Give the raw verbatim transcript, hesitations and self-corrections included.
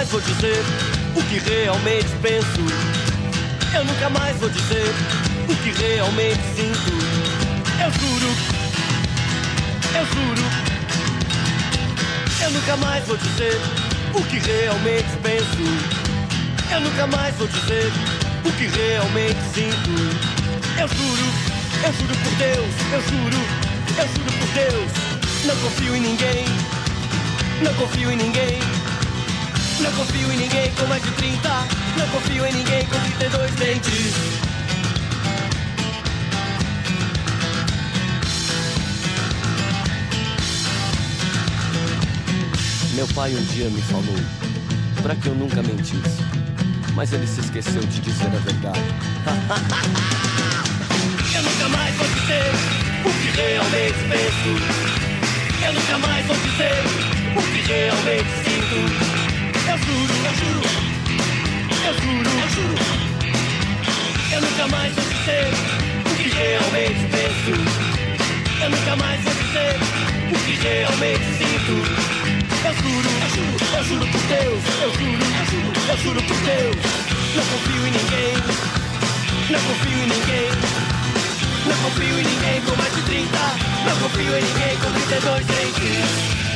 mais vou dizer o que realmente penso. Eu nunca mais vou dizer o que realmente sinto. Eu juro, eu juro. Eu nunca mais vou dizer o que realmente penso. Eu nunca mais vou dizer o que realmente sinto. Eu juro, eu juro por Deus, eu juro, eu juro por Deus. Não confio em ninguém, não confio em ninguém. Não confio em ninguém com mais de trinta. Não confio em ninguém com trinta e dois dentes. Meu pai um dia me falou pra que eu nunca mentisse, mas ele se esqueceu de dizer a verdade. Eu nunca mais vou dizer o que realmente penso. Eu nunca mais vou dizer o que realmente sinto. Eu juro, eu juro, eu juro, eu juro. Eu nunca mais vou dizer o que realmente penso. Eu nunca mais vou dizer o que realmente sinto. Eu juro, eu juro, eu juro por Deus. Eu juro, eu juro, eu juro por Deus. Não confio em ninguém, não confio em ninguém. Não confio em ninguém com mais de trinta. Não confio em ninguém com trinta e dois dentes.